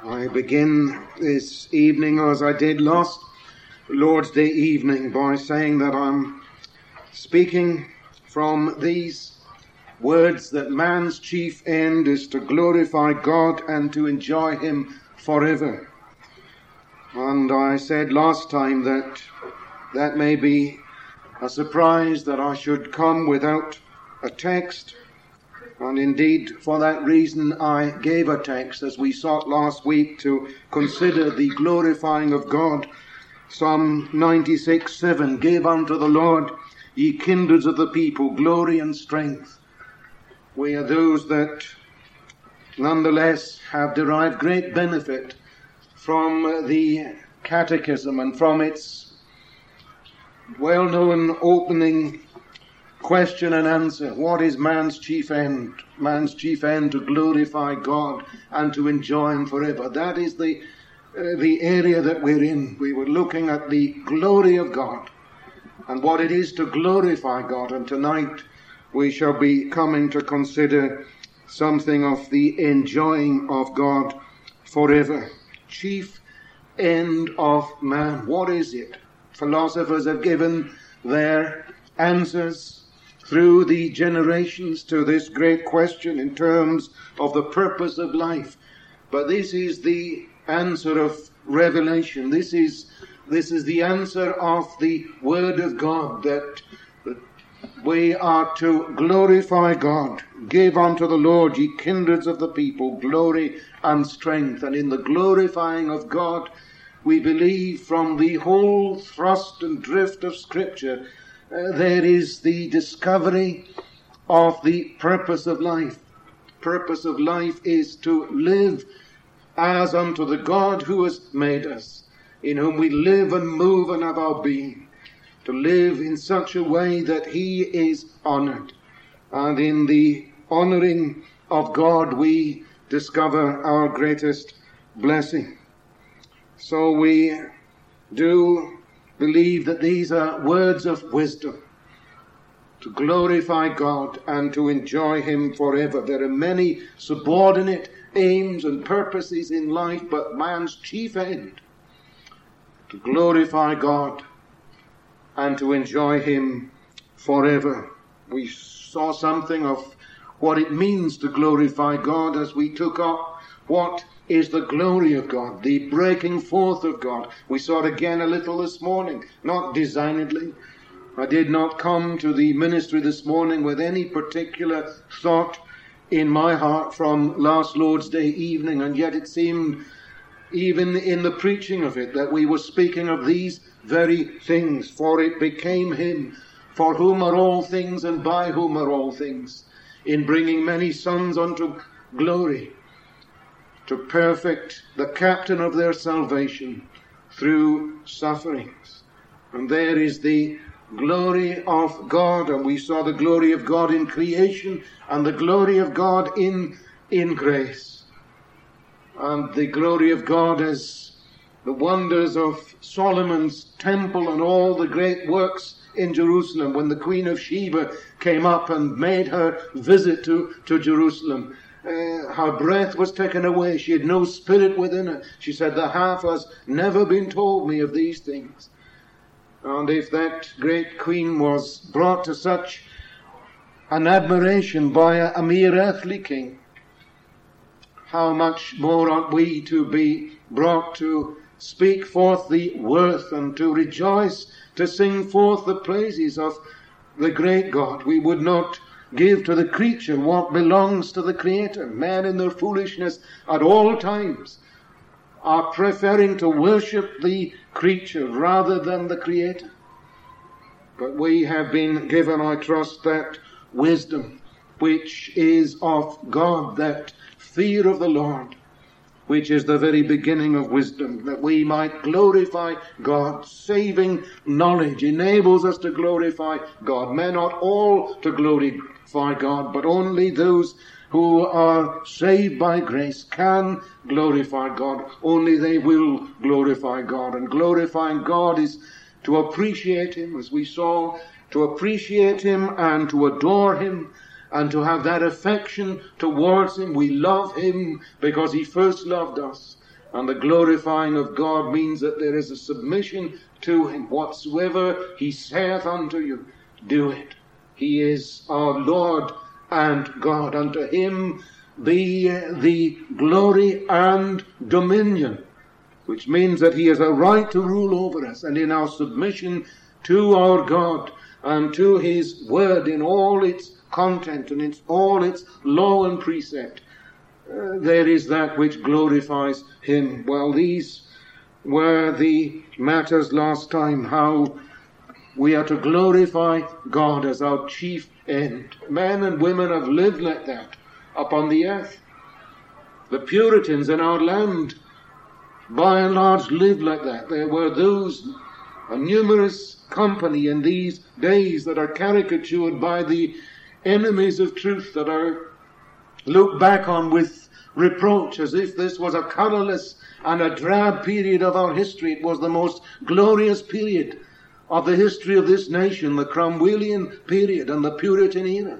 I begin this evening, as I did last Lord's Day evening, by saying that I'm speaking from these words that man's chief end is to glorify God and to enjoy Him forever. And I said last time that that may be a surprise that I should come without a text. And indeed, for that reason, I gave a text as we sought last week to consider the glorifying of God. Psalm 96:7, "Give unto the Lord, ye kindreds of the people, glory and strength." We are those that nonetheless have derived great benefit from the Catechism and from its well-known opening question and answer. What is man's chief end? Man's chief end to glorify God and to enjoy Him forever. That is the area that we're in. We were looking at the glory of God and what it is to glorify God. And tonight we shall be coming to consider something of the enjoying of God forever. Chief end of man. What is it? Philosophers have given their answers through the generations to this great question in terms of the purpose of life. But this is the answer of Revelation. This is the answer of the Word of God, that we are to glorify God. Give unto the Lord, ye kindreds of the people, glory and strength. And in the glorifying of God, we believe from the whole thrust and drift of Scripture, there is the discovery of the purpose of life. Purpose of life is to live as unto the God who has made us, in whom we live and move and have our being. To live in such a way that He is honored. And in the honoring of God we discover our greatest blessing. So we do believe that these are words of wisdom to glorify God and to enjoy Him forever. There are many subordinate aims and purposes in life, but man's chief end to glorify God and to enjoy Him forever. We saw something of what it means to glorify God as we took up what is the glory of God, the breaking forth of God. We saw it again a little this morning, not designedly. I did not come to the ministry this morning with any particular thought in my heart from last Lord's Day evening, and yet it seemed, even in the preaching of it, that we were speaking of these very things. For it became Him, for whom are all things and by whom are all things, in bringing many sons unto glory, to perfect the captain of their salvation through sufferings. And there is the glory of God, and we saw the glory of God in creation and the glory of God in grace. And the glory of God as the wonders of Solomon's temple and all the great works in Jerusalem, when the Queen of Sheba came up and made her visit to Jerusalem. Her breath was taken away. She had no spirit within her. She said, "The half has never been told me of these things." And if that great queen was brought to such an admiration by a mere earthly king, how much more ought we to be brought to speak forth the worth and to rejoice, to sing forth the praises of the great God. We would not give to the creature what belongs to the Creator. Men in their foolishness at all times are preferring to worship the creature rather than the Creator. But we have been given, I trust, that wisdom which is of God, that fear of the Lord, which is the very beginning of wisdom, that we might glorify God. Saving knowledge enables us to glorify God. Men not all to glorify God, but only those who are saved by grace can glorify God. Only they will glorify God. And glorifying God is to appreciate Him, as we saw, to appreciate Him and to adore Him and to have that affection towards Him. We love Him because He first loved us. And the glorifying of God means that there is a submission to him. Whatsoever he saith unto you, do it. He is our Lord and God. Unto him be the glory and dominion, which means that he has a right to rule over us. And in our submission to our God and to his word in all its content and in all its law and precept, there is that which glorifies him. Well, these were the matters last time, how we are to glorify God as our chief end. Men and women have lived like that upon the earth. The Puritans in our land, by and large, lived like that. There were those, a numerous company in these days, that are caricatured by the enemies of truth, that are looked back on with reproach as if this was a colourless and a drab period of our history. It was the most glorious period of the history of this nation, the Cromwellian period and the Puritan era.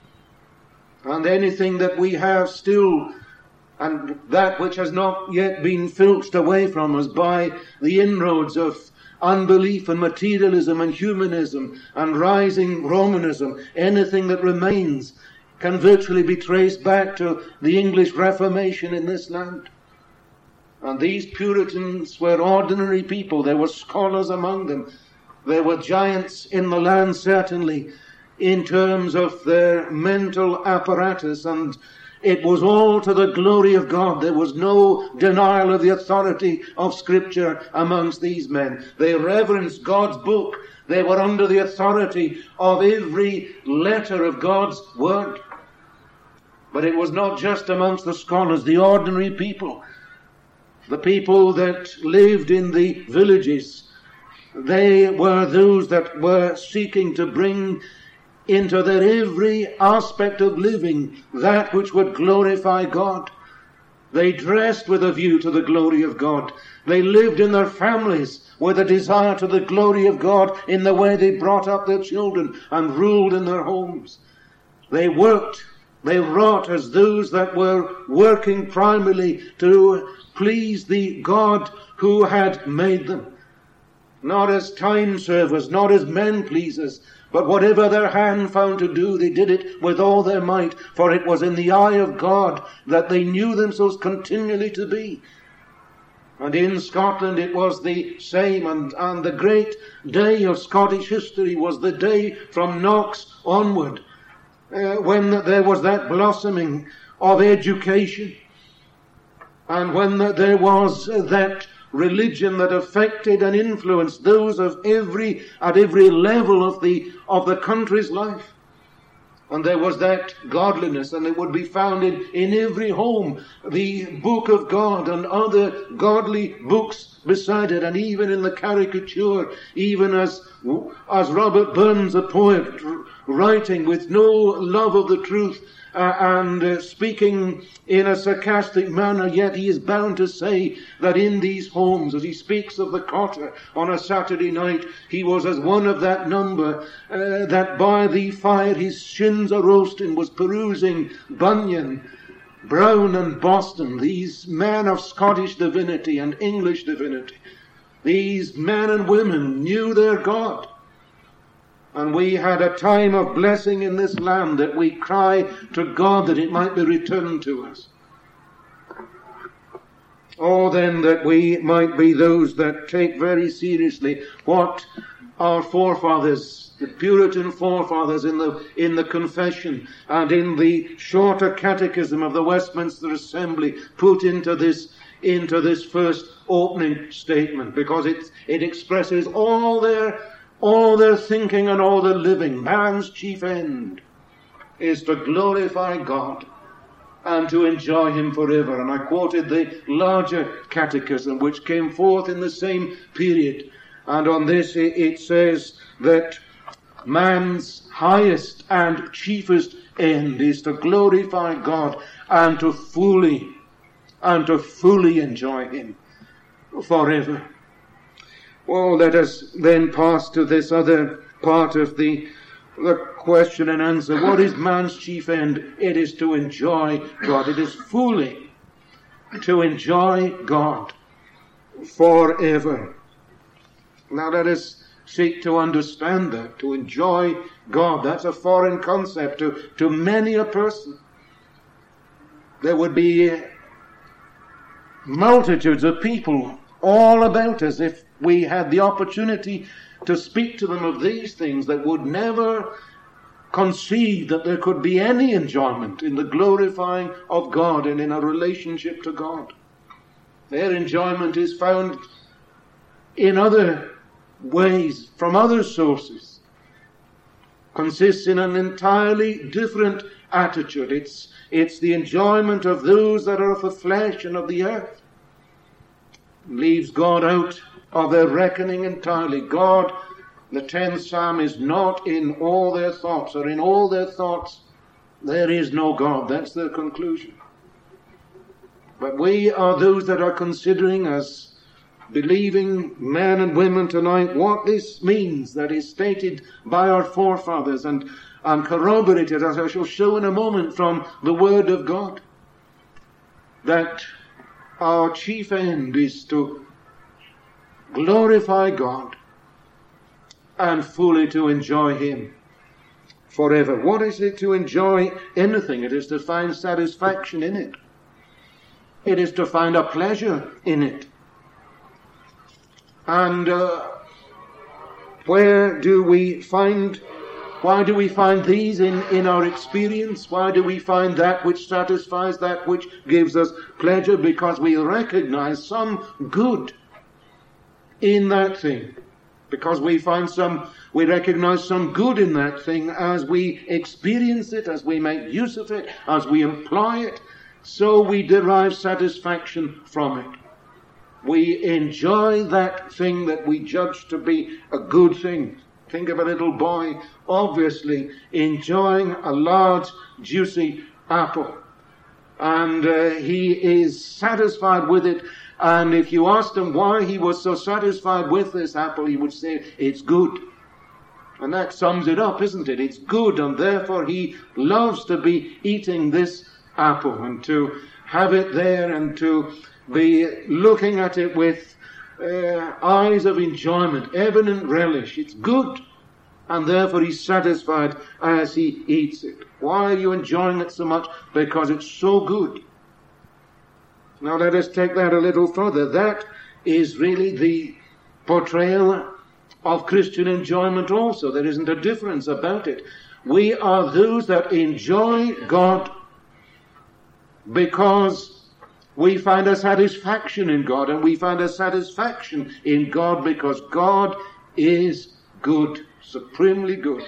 And anything that we have still, and that which has not yet been filched away from us by the inroads of unbelief and materialism and humanism and rising Romanism, anything that remains can virtually be traced back to the English Reformation in this land. And these Puritans were ordinary people. There were scholars among them. There were giants in the land, certainly, in terms of their mental apparatus, and it was all to the glory of God. There was no denial of the authority of Scripture amongst these men. They reverenced God's book. They were under the authority of every letter of God's word. But it was not just amongst the scholars, the ordinary people, the people that lived in the villages. They were those that were seeking to bring into their every aspect of living that which would glorify God. They dressed with a view to the glory of God. They lived in their families with a desire to the glory of God in the way they brought up their children and ruled in their homes. They worked, they wrought as those that were working primarily to please the God who had made them. Not as time servers, not as men pleasers, but whatever their hand found to do, they did it with all their might, for it was in the eye of God that they knew themselves continually to be. And in Scotland it was the same, and the great day of Scottish history was the day from Knox onward, when there was that blossoming of education, and when there was that religion that affected and influenced those at every level of the country's life. And there was that godliness, and it would be found in every home, the book of God and other godly books beside it, and even in the caricature, even as Robert Burns, a poet, writing with no love of the truth, and speaking in a sarcastic manner, yet he is bound to say that in these homes, as he speaks of the Cotter on a Saturday night, he was as one of that number that by the fire his shins a roasting was perusing Bunyan, Brown and Boston, these men of Scottish divinity and English divinity. These men and women knew their God. And we had a time of blessing in this land that we cry to God that it might be returned to us. Oh, then that we might be those that take very seriously what our forefathers, the Puritan forefathers in the Confession and in the shorter catechism of the Westminster Assembly put into this first opening statement, because it expresses all their thinking and all their living. Man's chief end is to glorify God and to enjoy him forever. And I quoted the larger catechism which came forth in the same period. And on this it says that man's highest and chiefest end is to glorify God and to fully enjoy him forever. Well, let us then pass to this other part of the question and answer. What is man's chief end? It is to enjoy God. It is fully to enjoy God forever. Now let us seek to understand that. To enjoy God, that's a foreign concept to many a person. There would be multitudes of people all about us if we had the opportunity to speak to them of these things, that would never conceive that there could be any enjoyment in the glorifying of God and in a relationship to God. Their enjoyment is found in other ways, from other sources, consists in an entirely different attitude. It's the enjoyment of those that are of the flesh and of the earth. Leaves God out of their reckoning entirely. God, the 10th Psalm, is not in all their thoughts, or in all their thoughts there is no God. That's their conclusion. But we are those that are considering, as believing men and women tonight, what this means that is stated by our forefathers and corroborated, as I shall show in a moment, from the Word of God. That our chief end is to glorify God and fully to enjoy Him forever. What is it to enjoy anything? It is to find satisfaction in it. It is to find a pleasure in it. And why do we find these in our experience? Why do we find that which satisfies, that which gives us pleasure? Because we recognize some good in that thing. Because we recognize some good in that thing as we experience it, as we make use of it, as we employ it, so we derive satisfaction from it. We enjoy that thing that we judge to be a good thing. Think of a little boy, obviously, enjoying a large, juicy apple. And he is satisfied with it. And if you asked him why he was so satisfied with this apple, he would say, it's good. And that sums it up, isn't it? It's good, and therefore he loves to be eating this apple and to have it there and to be looking at it with eyes of enjoyment, evident relish. It's good, and therefore he's satisfied as he eats it. Why are you enjoying it so much? Because it's so good. Now let us take that a little further. That is really the portrayal of Christian enjoyment also. There isn't a difference about it. We are those that enjoy God because we find a satisfaction in God, and we find a satisfaction in God because God is good, supremely good.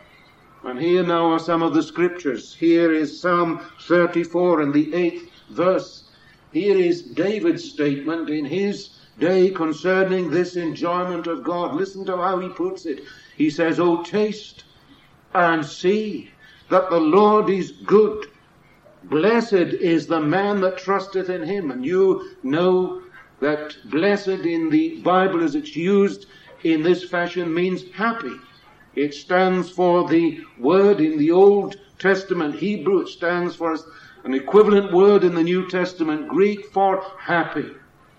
And here now are some of the scriptures. Here is Psalm 34 and the 8th verse. Here is David's statement in his day concerning this enjoyment of God. Listen to how he puts it. He says, "O taste and see that the Lord is good. Blessed is the man that trusteth in him." And you know that blessed in the Bible, as it's used in this fashion, means happy. It stands for the word in the Old Testament Hebrew. It stands for an equivalent word in the New Testament Greek for happy.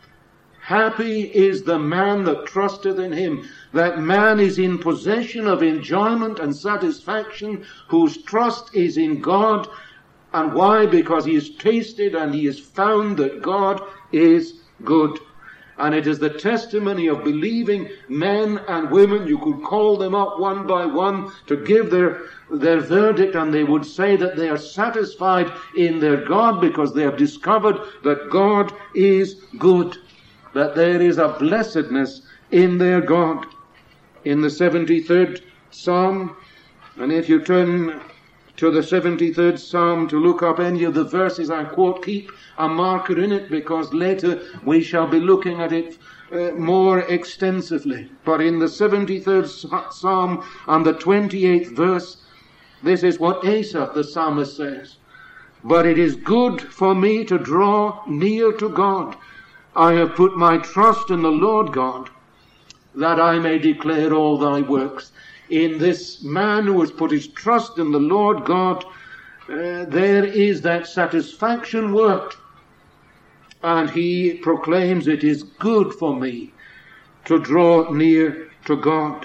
Happy is the man that trusteth in him. That man is in possession of enjoyment and satisfaction, whose trust is in God. And why? Because he has tasted and he has found that God is good. And it is the testimony of believing men and women. You could call them up one by one to give their verdict, and they would say that they are satisfied in their God because they have discovered that God is good, that there is a blessedness in their God. In the 73rd Psalm, and if you turn to the 73rd Psalm to look up any of the verses I quote, keep a marker in it, because later we shall be looking at it more extensively. But in the 73rd Psalm and the 28th verse, this is what Asaph the psalmist says: "But it is good for me to draw near to God. I have put my trust in the Lord God, that I may declare all thy works." In this man who has put his trust in the Lord God, there is that satisfaction worked And he proclaims it is good for me to draw near to God.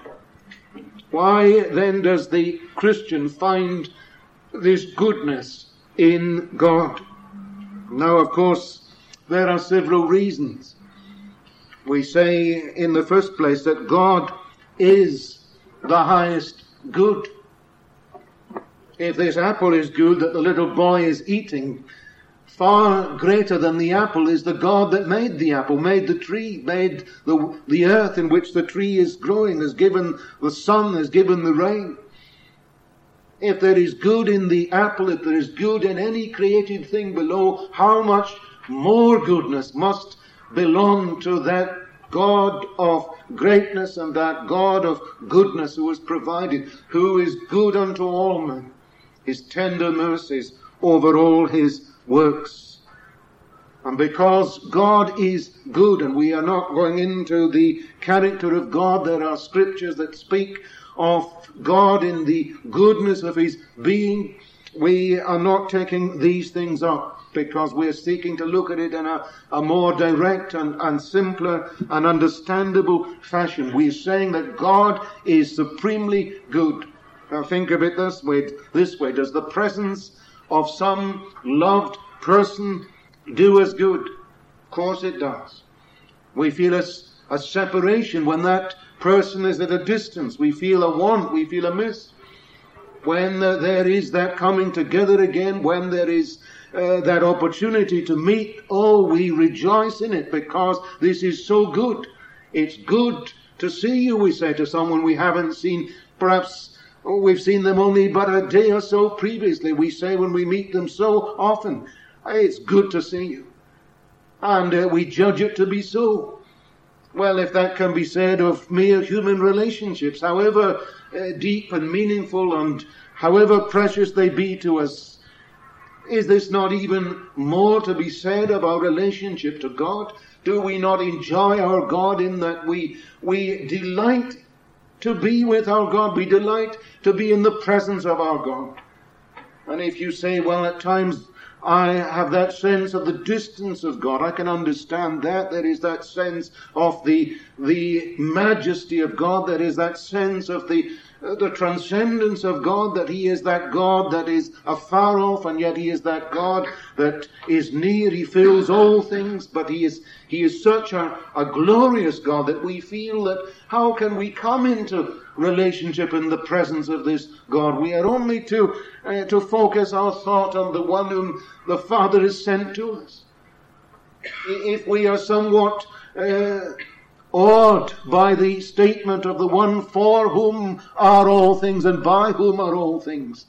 Why then does the Christian find this goodness in God? Now, of course, there are several reasons. We say in the first place that God is the highest good. If this apple is good that the little boy is eating, far greater than the apple is the God that made the apple, made the tree, made the earth in which the tree is growing, has given the sun, has given the rain. If there is good in the apple, if there is good in any created thing below, how much more goodness must belong to that God of greatness and that God of goodness who has provided, who is good unto all men, his tender mercies over all his works. And because God is good, and we are not going into the character of God, there are scriptures that speak of God in the goodness of his being. We are not taking these things up because we're seeking to look at it in a more direct and simpler and understandable fashion. We're saying that God is supremely good. Now think of it this way. Does the presence of some loved person do us good? Of course it does. We feel a separation when that person is at a distance. We feel a want, we feel a miss. When there is that coming together again, when there is that opportunity to meet, we rejoice in it because this is so good. It's good to see you, we say to someone we haven't seen. Perhaps we've seen them only but a day or so previously. We say when we meet them so often, it's good to see you. And we judge it to be so. Well, if that can be said of mere human relationships, however deep and meaningful and however precious they be to us, is this not even more to be said of our relationship to God? Do we not enjoy our God in that we delight to be with our God? We delight to be in the presence of our God. And if you say, well, at times I have that sense of the distance of God, I can understand that. There is that sense of the majesty of God. There is that sense of the transcendence of God, that he is that God that is afar off, and yet he is that God that is near. He fills all things, but he is such a glorious God that we feel that how can we come into relationship in the presence of this God? We are only to focus our thought on the one whom the Father has sent to us. If we are somewhat awed by the statement of the one for whom are all things and by whom are all things,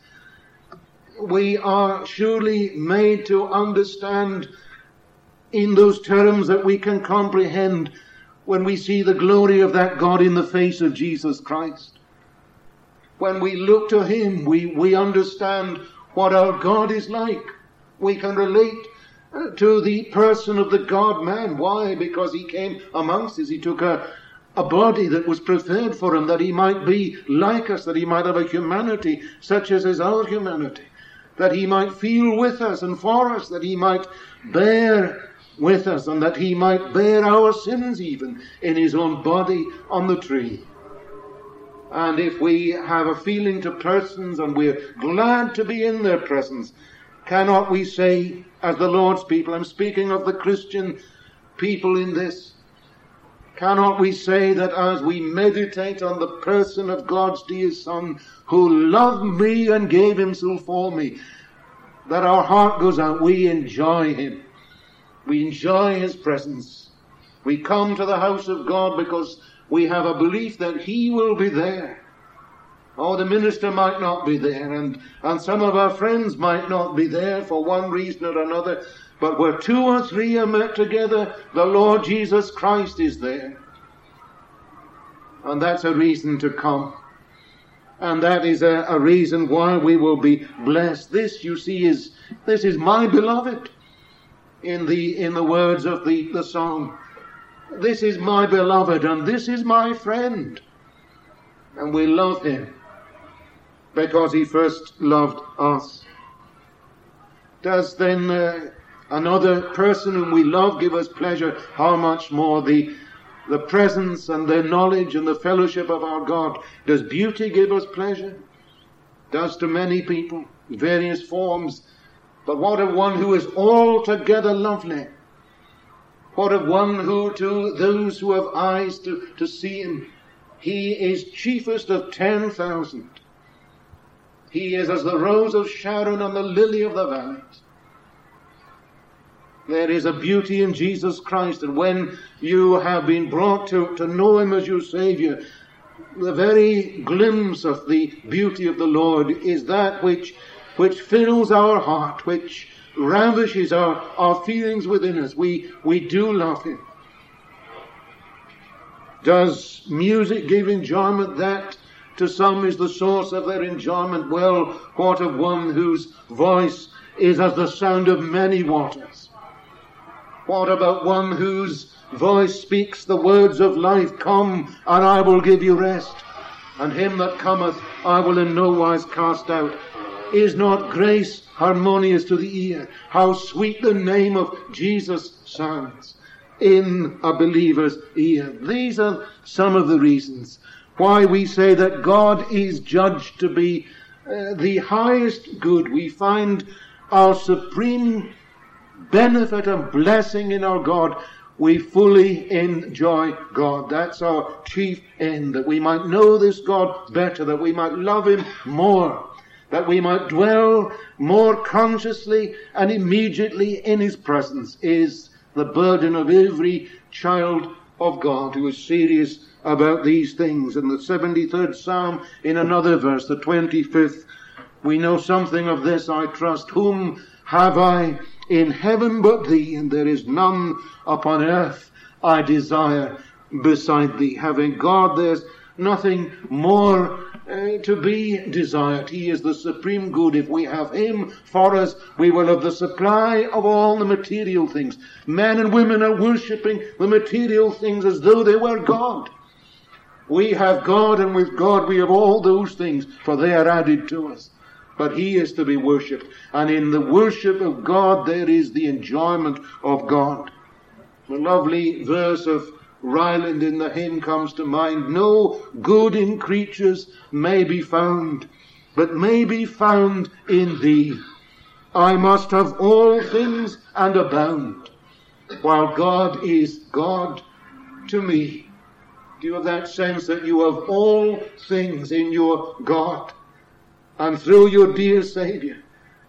we are surely made to understand in those terms that we can comprehend when we see the glory of that God in the face of Jesus Christ. When we look to him, we understand what our God is like. We can relate to the person of the God-man. Why? Because he came amongst us. He took a body that was prepared for him, that he might be like us, that he might have a humanity such as is our humanity, that he might feel with us and for us, that he might bear with us, and that he might bear our sins even in his own body on the tree. And if we have a feeling to persons and we're glad to be in their presence, cannot we say, as the Lord's people, I'm speaking of the Christian people in this, cannot we say that as we meditate on the person of God's dear Son, who loved me and gave himself for me, that our heart goes out, we enjoy him. We enjoy his presence. We come to the house of God because we have a belief that he will be there. Oh, the minister might not be there, and some of our friends might not be there for one reason or another, but where two or three are met together, the Lord Jesus Christ is there. And that's a reason to come. And that is a reason why we will be blessed. This, you see, this is my beloved. In the words of the song, this is my beloved and this is my friend. And we love him because he first loved us. Does then another person whom we love give us pleasure, how much more the presence and the knowledge and the fellowship of our God. Does beauty give us pleasure? Does to many people, in various forms. But what of one who is altogether lovely? What of one who, to those who have eyes to see him, he is chiefest of 10,000. He is as the rose of Sharon and the lily of the valleys. There is a beauty in Jesus Christ, and when you have been brought to know him as your Saviour, the very glimpse of the beauty of the Lord is that which fills our heart, which ravishes our feelings within us. We do love him. Does music give enjoyment? That to some is the source of their enjoyment. Well, what of one whose voice is as the sound of many waters? What about one whose voice speaks the words of life? Come, and I will give you rest, and him that cometh I will in no wise cast out. Is not grace harmonious to the ear? How sweet the name of Jesus sounds in a believer's ear. These are some of the reasons why we say that God is judged to be the highest good. We find our supreme benefit and blessing in our God. We fully enjoy God. That's our chief end, that we might know this God better, that we might love him more, that we might dwell more consciously and immediately in his presence, is the burden of every child of God who is serious about these things. In the 73rd Psalm, in another verse, the 25th, we know something of this, I trust. Whom have I in heaven but thee, and there is none upon earth I desire beside thee. Having God, there's nothing more to be desired. He is the supreme good. If we have him for us, we will have the supply of all the material things. Men and women are worshipping the material things as though they were God. We have God, and with God we have all those things, for they are added to us. But he is to be worshipped, and in the worship of God there is the enjoyment of God. The lovely verse of Ryland in the hymn comes to mind. No good in creatures may be found, but may be found in thee. I must have all things and abound, while God is God to me. Do you have that sense that you have all things in your God, and through your dear Saviour?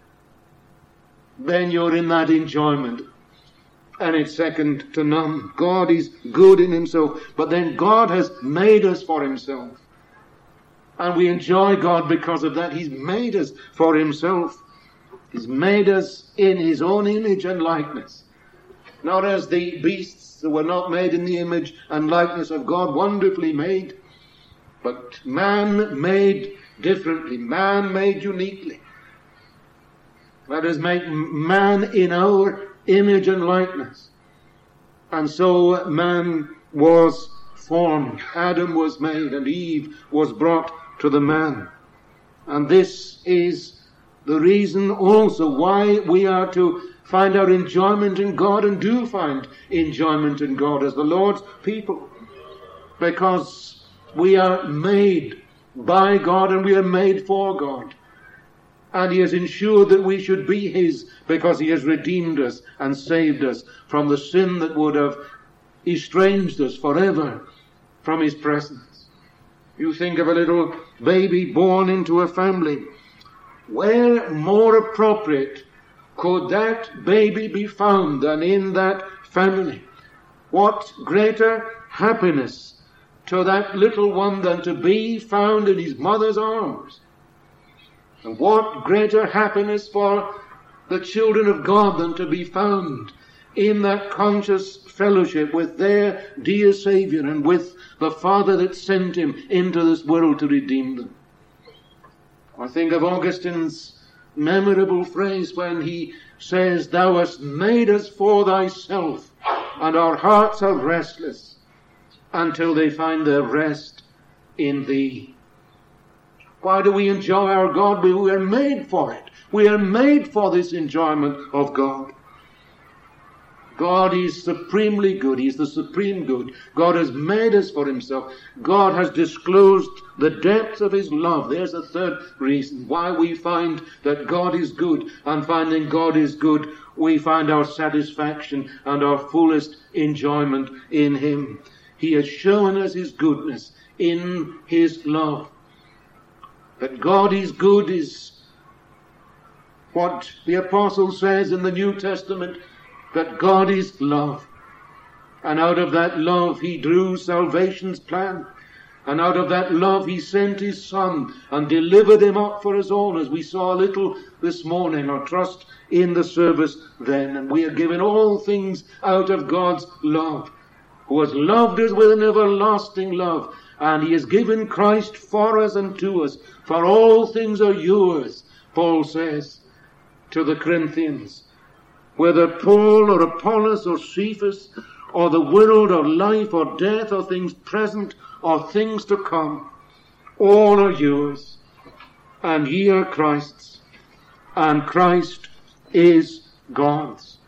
Then you're in that enjoyment, and it's second to none. God is good in himself, but then God has made us for himself, and we enjoy God because of that. He's made us for himself. He's made us in his own image and likeness, not as the beasts that were not made in the image and likeness of God, wonderfully made, but man made differently, man made uniquely. Let us make man in our image and likeness. And so man was formed. Adam was made, and Eve was brought to the man. And this is the reason also why we are to find our enjoyment in God, and do find enjoyment in God as the Lord's people. Because we are made by God, and we are made for God. And he has ensured that we should be his, because he has redeemed us and saved us from the sin that would have estranged us forever from his presence. You think of a little baby born into a family. Where more appropriate could that baby be found than in that family? What greater happiness to that little one than to be found in his mother's arms? And what greater happiness for the children of God than to be found in that conscious fellowship with their dear Saviour and with the Father that sent him into this world to redeem them. I think of Augustine's memorable phrase when he says, "Thou hast made us for thyself, and our hearts are restless until they find their rest in thee." Why do we enjoy our God? We are made for it. We are made for this enjoyment of God. God is supremely good. He's the supreme good. God has made us for himself. God has disclosed the depth of his love. There's a third reason why we find that God is good. And finding God is good, we find our satisfaction and our fullest enjoyment in him. He has shown us his goodness in his love. That God is good is what the apostle says in the New Testament, that God is love. And out of that love he drew salvation's plan. And out of that love he sent his Son and delivered him up for us all, as we saw a little this morning, or trust in the service then. And we are given all things out of God's love, who has loved us with an everlasting love. And he has given Christ for us and to us. For all things are yours, Paul says to the Corinthians. Whether Paul or Apollos or Cephas or the world or life or death or things present or things to come, all are yours, and ye are Christ's, and Christ is God's.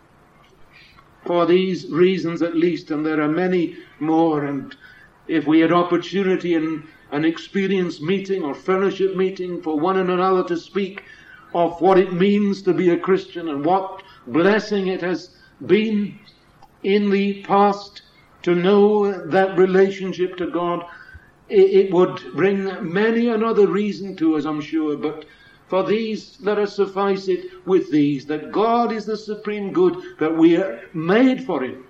For these reasons at least, and there are many more, and if we had opportunity in an experience meeting or fellowship meeting for one and another to speak of what it means to be a Christian and what blessing it has been in the past to know that relationship to God, it would bring many another reason to us, I'm sure. But for these, let us suffice it with these, that God is the supreme good, that we are made for him,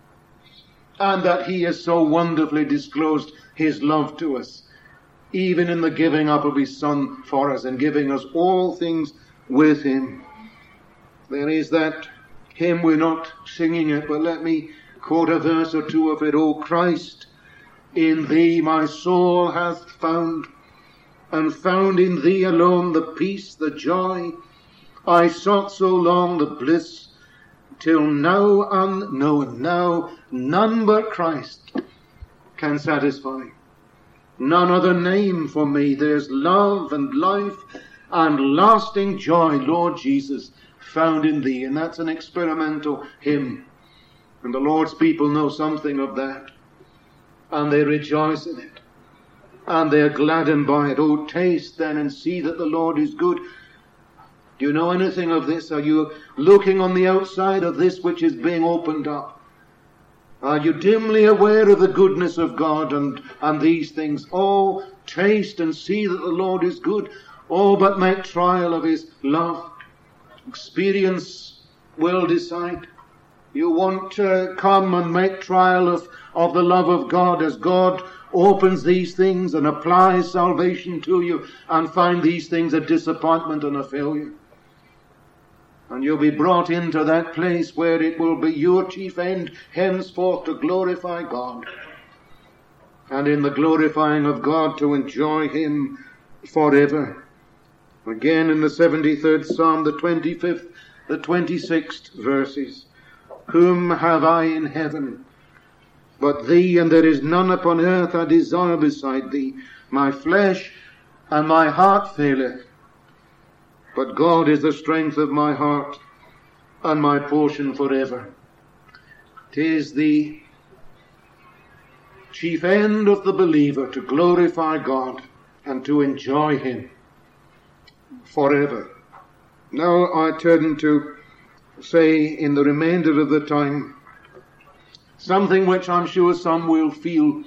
and that he has so wonderfully disclosed his love to us, even in the giving up of his Son for us and giving us all things with him. There is that hymn, we're not singing it, but let me quote a verse or two of it. O Christ, in thee my soul hath found, and found in thee alone the peace, the joy I sought so long, the bliss, till now unknown. Now none but Christ can satisfy. None other name for me. There's love and life and lasting joy, Lord Jesus, found in thee. And that's an experimental hymn. And the Lord's people know something of that. And they rejoice in it. And they are gladdened by it. Oh, taste then and see that the Lord is good. Do you know anything of this? Are you looking on the outside of this which is being opened up? Are you dimly aware of the goodness of God and these things? Oh, taste and see that the Lord is good. Oh, but make trial of his love. Experience will decide. You want to come and make trial of the love of God as God opens these things and applies salvation to you, and find these things a disappointment and a failure. And you'll be brought into that place where it will be your chief end henceforth to glorify God. And in the glorifying of God to enjoy him forever. Again in the 73rd Psalm, the 25th, the 26th verses. Whom have I in heaven but thee, and there is none upon earth I desire beside thee. My flesh and my heart faileth, but God is the strength of my heart and my portion forever. 'Tis the chief end of the believer to glorify God and to enjoy him forever. Now I turn to say in the remainder of the time something which I'm sure some will feel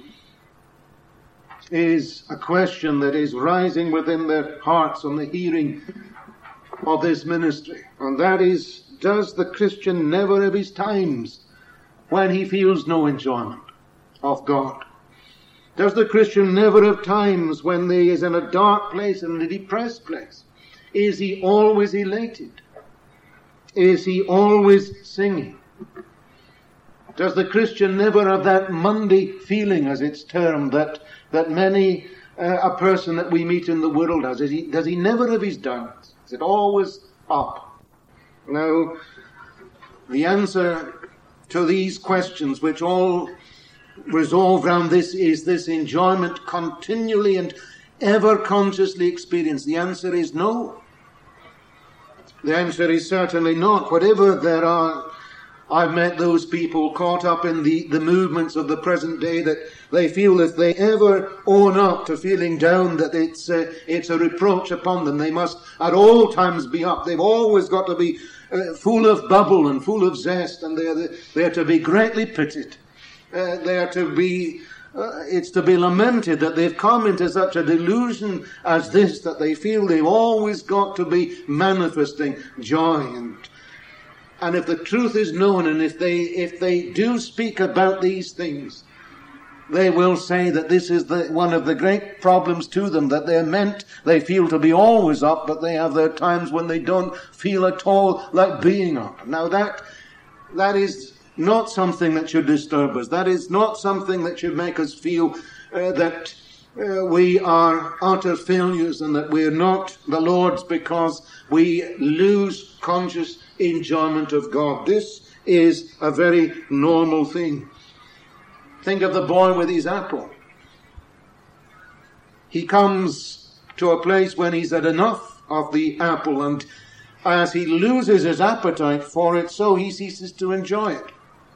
is a question that is rising within their hearts on the hearing of this ministry. And that is, does the Christian never have his times when he feels no enjoyment of God? Does the Christian never have times when he is in a dark place and a depressed place? Is he always elated? Is he always singing? Does the Christian never have that Monday feeling, as it's termed, that many a person that we meet in the world has? Does he never have his downs? Is it always up? Now, the answer to these questions, which all resolve around this, is this enjoyment continually and ever consciously experienced. The answer is no. The answer is certainly not. Whatever there are I've met those people caught up in the movements of the present day that they feel if they ever own up to feeling down that it's a reproach upon them. They must at all times be up. They've always got to be full of bubble and full of zest, and they're to be greatly pitied. It's to be lamented that they've come into such a delusion as this, that they feel they've always got to be manifesting joy. And if the truth is known, and if they do speak about these things, they will say that this is one of the great problems to them, that they feel to be always up, but they have their times when they don't feel at all like being up. Now that is not something that should disturb us. That is not something that should make us feel that we are utter failures and that we're not the Lord's because we lose conscious enjoyment of God. This is a very normal thing. Think of the boy with his apple. He comes to a place when he's had enough of the apple, and as he loses his appetite for it, so he ceases to enjoy it.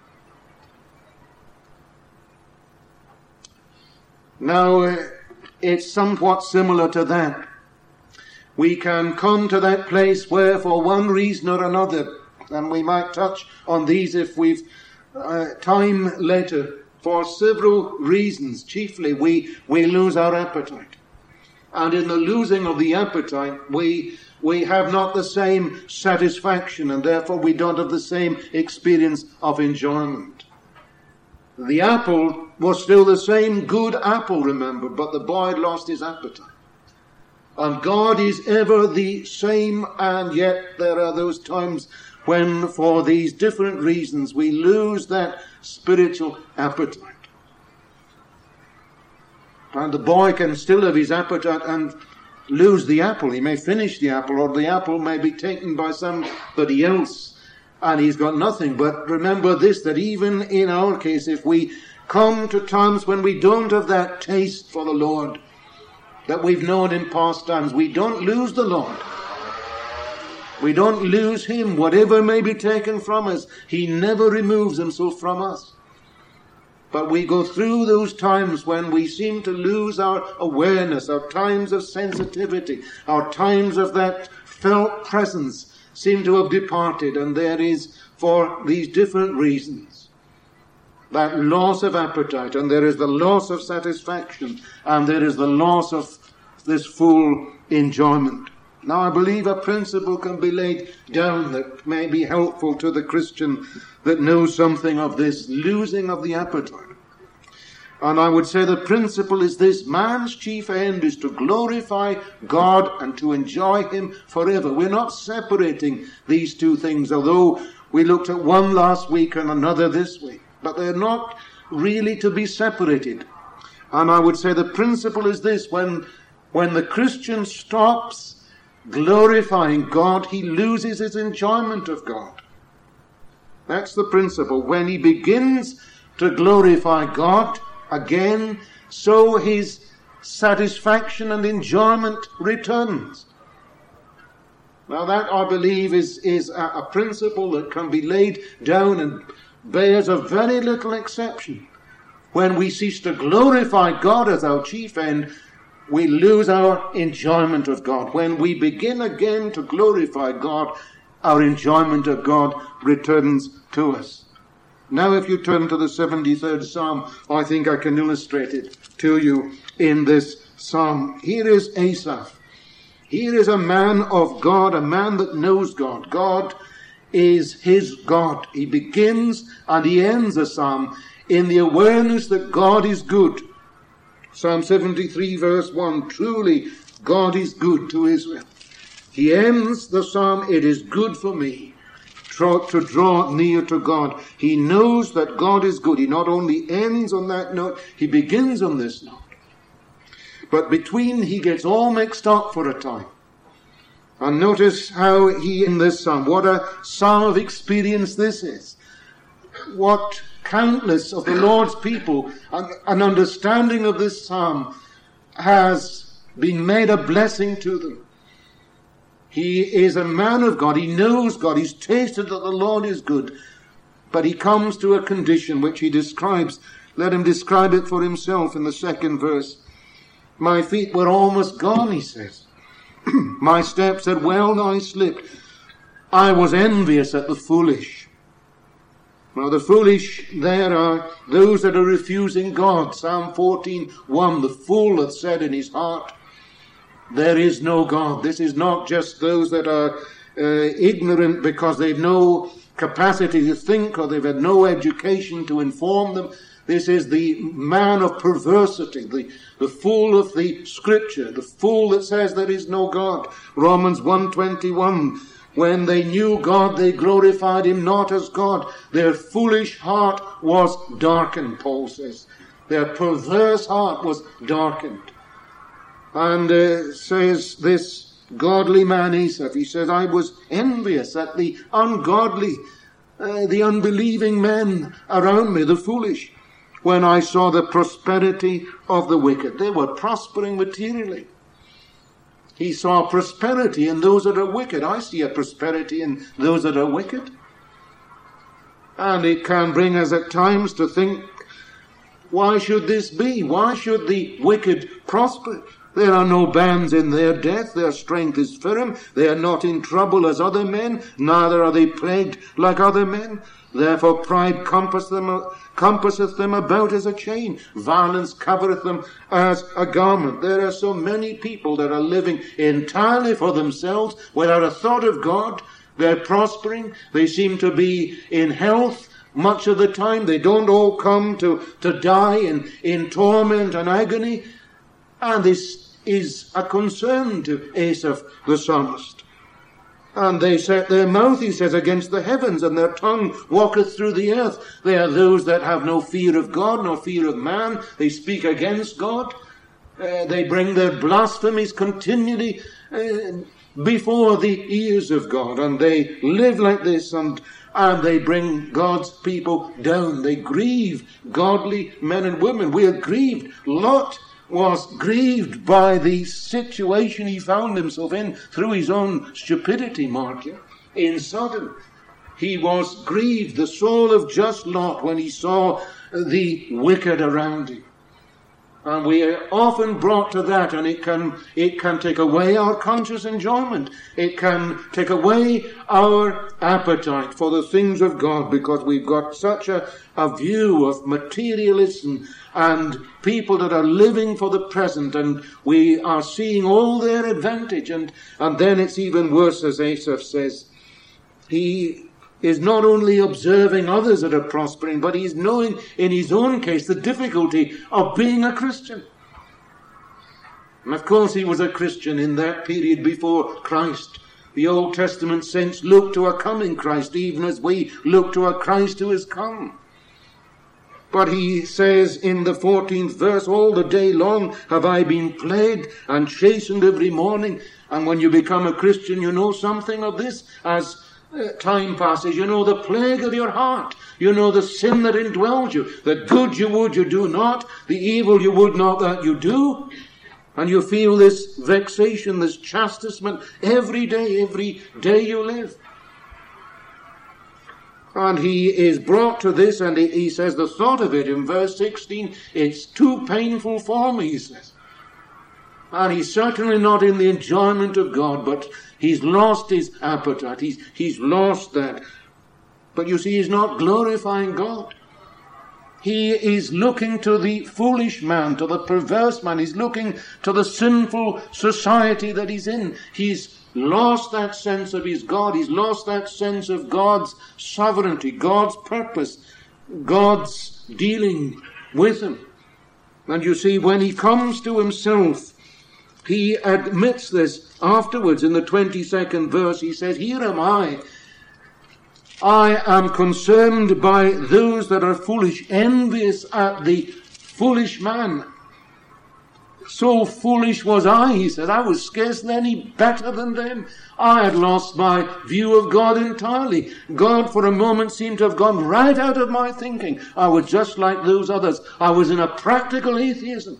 Now, it's somewhat similar to that. We can come to that place where, for one reason or another, and we might touch on these if we've time later, for several reasons, chiefly we lose our appetite. And in the losing of the appetite, we have not the same satisfaction, and therefore we don't have the same experience of enjoyment. The apple was still the same good apple, remember, but the boy had lost his appetite. And God is ever the same, and yet there are those times when, for these different reasons, we lose that spiritual appetite. And the boy can still have his appetite and lose the apple. He may finish the apple, or the apple may be taken by somebody else, and he's got nothing. But remember this, that even in our case, if we come to times when we don't have that taste for the Lord that we've known in past times, we don't lose the Lord. We don't lose Him. Whatever may be taken from us, He never removes Himself from us. But we go through those times when we seem to lose our awareness, our times of sensitivity, our times of that felt presence seem to have departed, and there is, for these different reasons, that loss of appetite, and there is the loss of satisfaction, and there is the loss of this full enjoyment. Now, I believe a principle can be laid down that may be helpful to the Christian that knows something of this losing of the appetite. And I would say the principle is this: man's chief end is to glorify God and to enjoy Him forever. We're not separating these two things, although we looked at one last week and another this week. But they're not really to be separated. And I would say the principle is this: when the Christian stops glorifying God, he loses his enjoyment of God. That's the principle. When he begins to glorify God again, so his satisfaction and enjoyment returns. Now that, I believe, is a principle that can be laid down and bears a very little exception. When we cease to glorify God as our chief end, we lose our enjoyment of God. When we begin again to glorify God, our enjoyment of God returns to us. Now if you turn to the 73rd Psalm, I think I can illustrate it to you in this psalm. Here is Asaph. Here is a man of God, a man that knows God. God is his God. He begins and he ends the psalm in the awareness that God is good. Psalm 73 verse 1, truly God is good to Israel. He ends the psalm, it is good for me to draw near to God. He knows that God is good. He not only ends on that note, he begins on this note. But between, he gets all mixed up for a time. And notice how he, in this psalm, what a psalm of experience this is. What countless of the Lord's people, an understanding of this psalm has been made a blessing to them. He is a man of God. He knows God. He's tasted that the Lord is good. But he comes to a condition which he describes. Let him describe it for himself in the second verse. My feet were almost gone, he says. My steps had well nigh slipped. I was envious at the foolish. Now the foolish there are those that are refusing God. Psalm 14:1, the fool hath said in his heart, there is no God. This is not just those that are ignorant because they've no capacity to think or they've had no education to inform them. This is the man of perversity, the fool of the Scripture, the fool that says there is no God. Romans 1:21, when they knew God, they glorified him not as God. Their foolish heart was darkened, Paul says. Their perverse heart was darkened. And says this godly man Asaph, he says, I was envious at the ungodly, the unbelieving men around me, the foolish, when I saw the prosperity of the wicked. They were prospering materially. He saw prosperity in those that are wicked. I see a prosperity in those that are wicked. And it can bring us at times to think, why should this be? Why should the wicked prosper? There are no bands in their death. Their strength is firm. They are not in trouble as other men. Neither are they plagued like other men. Therefore pride compasseth them about as a chain. Violence covereth them as a garment. There are so many people that are living entirely for themselves without a thought of God. They're prospering. They seem to be in health much of the time. They don't all come to die in torment and agony. And this is a concern to Asaph the psalmist. And they set their mouth, he says, against the heavens, and their tongue walketh through the earth. They are those that have no fear of God, no fear of man. They speak against God. They bring their blasphemies continually before the ears of God. And they live like this, and they bring God's people down. They grieve godly men and women. We are grieved. Lot was grieved by the situation he found himself in through his own stupidity, mark you, in Sodom. He was grieved, the soul of just Lot, when he saw the wicked around him. And we are often brought to that, and it can take away our conscious enjoyment. It can take away our appetite for the things of God, because we've got such a view of materialism and people that are living for the present, and we are seeing all their advantage. And then it's even worse, as Asaph says. He is not only observing others that are prospering, but he's knowing in his own case the difficulty of being a Christian. And of course he was a Christian in that period before Christ. The Old Testament saints look to a coming Christ, even as we look to a Christ who has come. But he says in the 14th verse, all the day long have I been plagued and chastened every morning. And when you become a Christian, you know something of this as time passes. You know the plague of your heart. You know the sin that indwells you. The good you would, you do not. The evil you would not, that you do. And you feel this vexation, this chastisement every day you live. And he is brought to this, and he says the thought of it in verse 16, it's too painful for me, he says. And he's certainly not in the enjoyment of God, but he's lost his appetite. He's lost that. But you see, he's not glorifying God. He is looking to the foolish man, to the perverse man. He's looking to the sinful society that he's in. He's lost that sense of his God. He's lost that sense of God's sovereignty, God's purpose, God's dealing with him. And you see, when he comes to himself, he admits this afterwards in the 22nd verse. He says, here am I am concerned by those that are foolish, envious at the foolish man. So foolish was I, he said. I was scarcely any better than them. I had lost my view of God entirely. God for a moment seemed to have gone right out of my thinking. I was just like those others. I was in a practical atheism.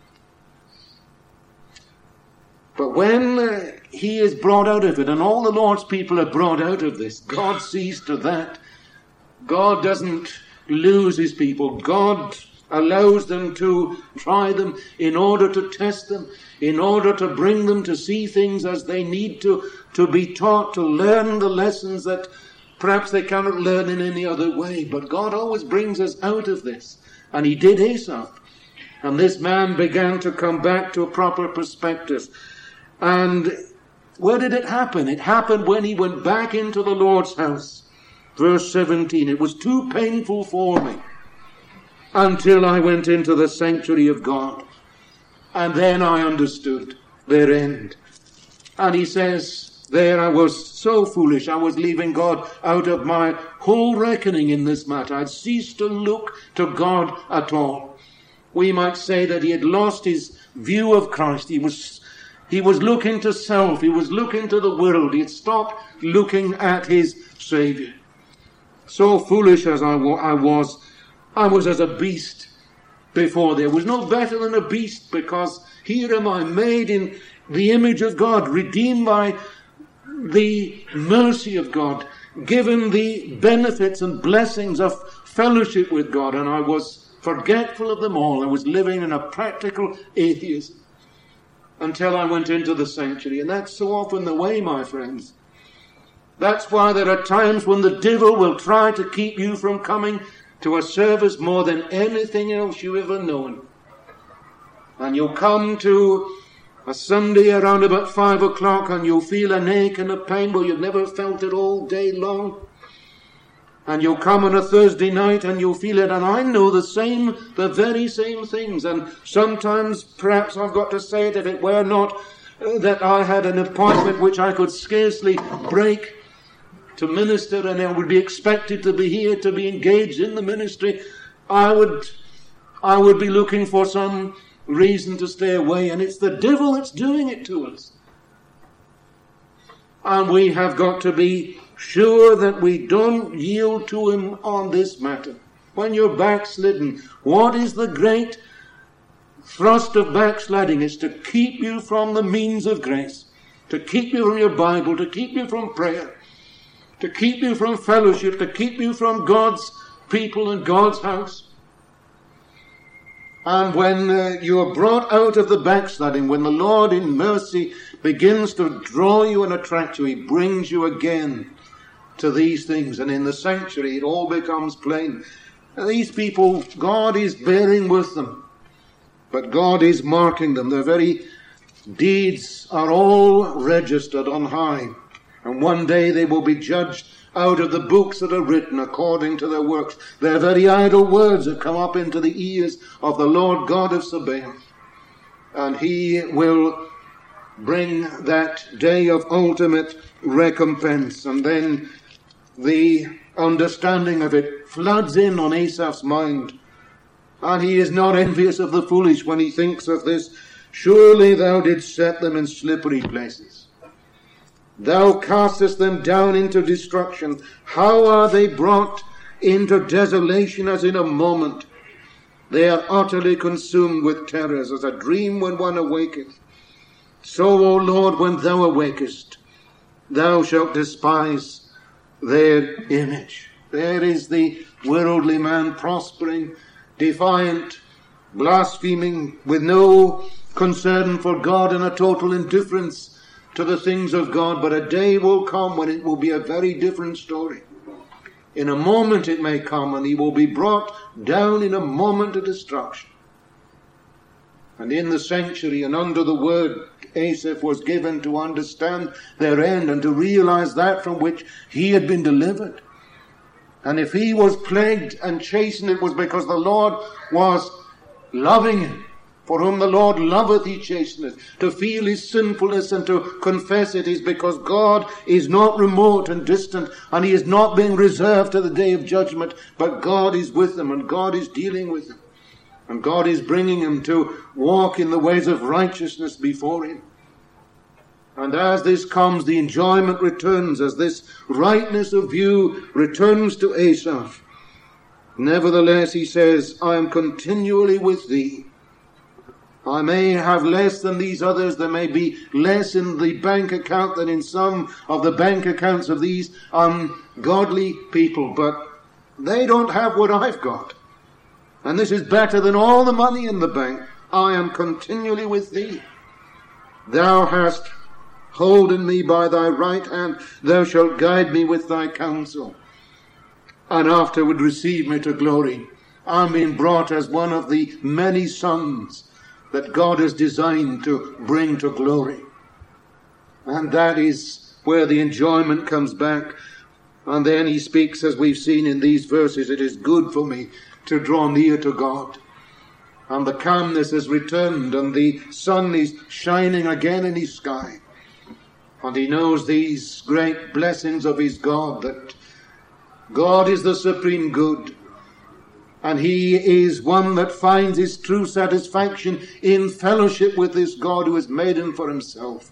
But when he is brought out of it, and all the Lord's people are brought out of this, God sees to that. God doesn't lose his people. God allows them to try them in order to test them, in order to bring them to see things as they need to be taught, to learn the lessons that perhaps they cannot learn in any other way. But God always brings us out of this. And he did Esau. And this man began to come back to a proper perspective. And where did it happen? It happened when he went back into the Lord's house. Verse 17, it was too painful for me until I went into the sanctuary of God. And then I understood their end. And he says, there I was so foolish. I was leaving God out of my whole reckoning in this matter. I'd ceased to look to God at all. We might say that he had lost his view of Christ. He was looking to self. He was looking to the world. He had stopped looking at his Savior. So foolish as I was as a beast before. There was no better than a beast, because here am I, made in the image of God, redeemed by the mercy of God, given the benefits and blessings of fellowship with God, and I was forgetful of them all. I was living in a practical atheism until I went into the sanctuary. And that's so often the way, my friends. That's why there are times when the devil will try to keep you from coming to a service more than anything else you've ever known. And you'll come to a Sunday around about 5 o'clock and you'll feel an ache and a pain, but you've never felt it all day long. And you'll come on a Thursday night and you'll feel it. And I know the very same things. And sometimes perhaps I've got to say it, if it were not that I had an appointment which I could scarcely break to minister, and I would be expected to be here, to be engaged in the ministry, I would be looking for some reason to stay away. And it's the devil that's doing it to us. And we have got to be sure that we don't yield to him on this matter. When you're backslidden, what is the great thrust of backsliding? It's to keep you from the means of grace, to keep you from your Bible, to keep you from prayer, to keep you from fellowship, to keep you from God's people and God's house. And when you are brought out of the backsliding, when the Lord in mercy begins to draw you and attract you, he brings you again to these things. And in the sanctuary, it all becomes plain. And these people, God is bearing with them, but God is marking them. Their very deeds are all registered on high. And one day they will be judged out of the books that are written according to their works. Their very idle words have come up into the ears of the Lord God of Sabaoth. And he will bring that day of ultimate recompense. And then the understanding of it floods in on Asaph's mind. And he is not envious of the foolish when he thinks of this. Surely thou didst set them in slippery places. Thou castest them down into destruction. How are they brought into desolation as in a moment? They are utterly consumed with terrors, as a dream when one awaketh. So, O Lord, when thou awakest, thou shalt despise their image. There is the worldly man prospering, defiant, blaspheming, with no concern for God and a total indifference to the things of God. But a day will come when it will be a very different story. In a moment it may come, and he will be brought down in a moment of destruction. And in the sanctuary and under the word, Asaph was given to understand their end and to realize that from which he had been delivered. And if he was plagued and chastened, it was because the Lord was loving him. For whom the Lord loveth, he chasteneth. To feel his sinfulness and to confess it is because God is not remote and distant, and he is not being reserved to the day of judgment, but God is with them, and God is dealing with them. And God is bringing him to walk in the ways of righteousness before him. And as this comes, the enjoyment returns, as this rightness of view returns to Asaph. Nevertheless, he says, I am continually with thee. I may have less than these others. There may be less in the bank account than in some of the bank accounts of these ungodly people. But They don't have what I've got. And this is better than all the money in the bank. I am continually with thee. Thou hast holden me by thy right hand. Thou shalt guide me with thy counsel, and afterward receive me to glory. I'm being brought as one of the many sons that God has designed to bring to glory. And that is where the enjoyment comes back. And then he speaks, as we've seen in these verses, it is good for me to draw near to God. And the calmness has returned, and the sun is shining again in his sky. And he knows these great blessings of his God, that God is the supreme good. And he is one that finds his true satisfaction in fellowship with this God who has made him for himself.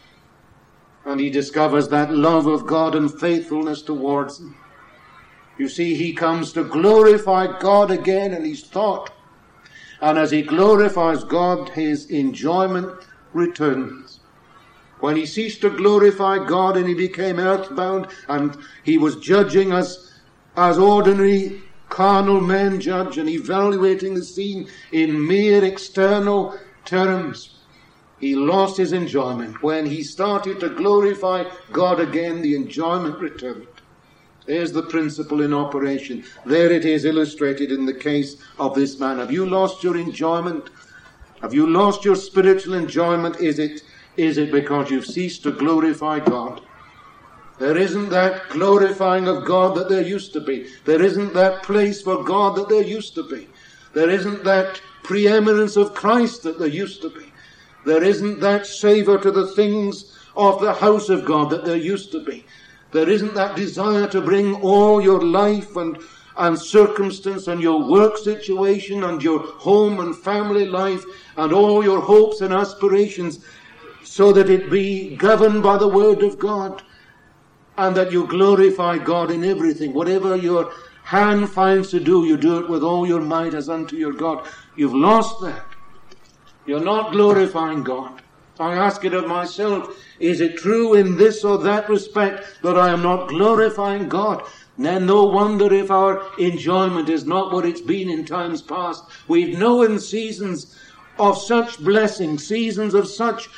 And he discovers that love of God and faithfulness towards him. You see, he comes to glorify God again in his thought. And as he glorifies God, his enjoyment returns. When he ceased to glorify God and he became earthbound, and he was judging us as ordinary carnal men judge, and evaluating the scene in mere external terms, he lost his enjoyment. When he started to glorify God again, the enjoyment returned. There's the principle in operation. There it is illustrated in the case of this man. Have you lost your enjoyment? Have you lost your spiritual enjoyment? Is it because you've ceased to glorify God? There isn't that glorifying of God that there used to be. There isn't that place for God that there used to be. There isn't that preeminence of Christ that there used to be. There isn't that savor to the things of the house of God that there used to be. There isn't that desire to bring all your life and circumstance and your work situation and your home and family life and all your hopes and aspirations so that it be governed by the word of God, and that you glorify God in everything. Whatever your hand finds to do, you do it with all your might as unto your God. You've lost that. You're not glorifying God. I ask it of myself, is it true in this or that respect that I am not glorifying God? Then no wonder if our enjoyment is not what it's been in times past. We've known seasons of such blessing, seasons of such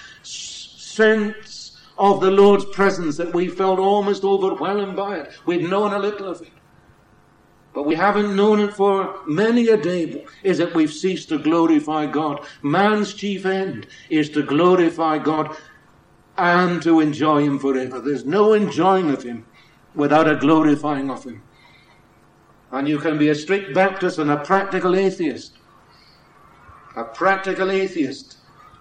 sense of the Lord's presence that we felt almost overwhelmed by it. We've known a little of it. But we haven't known it for many a day, is that we've ceased to glorify God. Man's chief end is to glorify God and to enjoy him forever. There's no enjoying of him without a glorifying of him. And you can be a strict Baptist and a practical atheist. A practical atheist.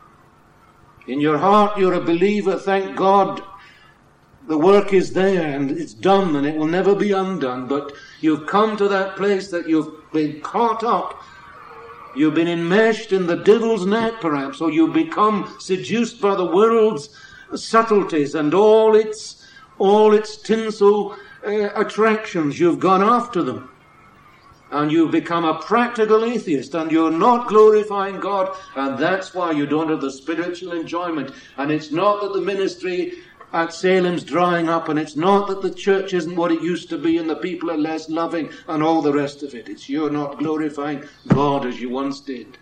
In your heart you're a believer, thank God. The work is there and it's done and it will never be undone. But you've come to that place that you've been caught up. You've been enmeshed in the devil's net perhaps, or you've become seduced by the world's subtleties and all its tinsel attractions. You've gone after them. And you've become a practical atheist and you're not glorifying God. And that's why you don't have the spiritual enjoyment. And it's not that the ministry at Salem's drying up, and it's not that the church isn't what it used to be and the people are less loving and all the rest of it. It's you're not glorifying God as you once did.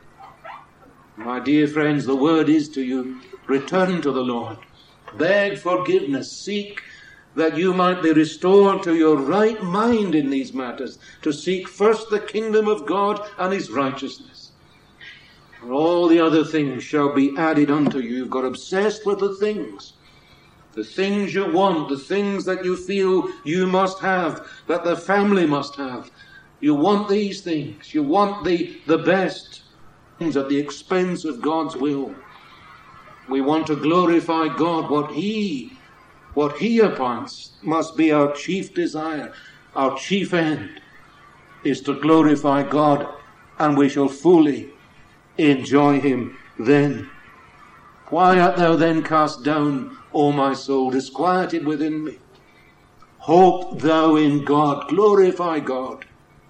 My dear friends, the word is to you, return to the Lord. Beg forgiveness. Seek that you might be restored to your right mind in these matters, to seek first the kingdom of God and his righteousness. And all the other things shall be added unto you. You've got obsessed with the things you want, the things that you feel you must have, that the family must have. You want these things. You want the best things at the expense of God's will. We want to glorify God. What He appoints must be our chief desire. Our chief end is to glorify God, and we shall fully enjoy Him then. Why art thou then cast down, O my soul, disquieted within me? Hope thou in God, glorify God.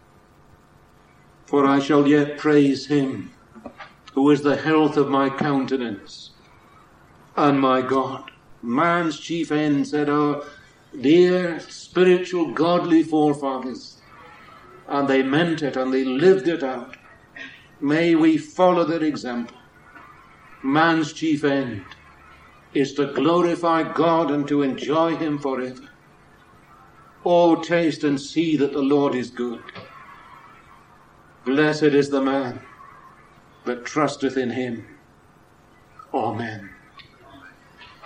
For I shall yet praise Him, who is the health of my countenance and my God. Man's chief end, said our dear spiritual godly forefathers, and they meant it and they lived it out. May we follow their example. Man's chief end is to glorify God and to enjoy him forever. Oh, taste and see that the Lord is good. Blessed is the man that trusteth in him. Amen.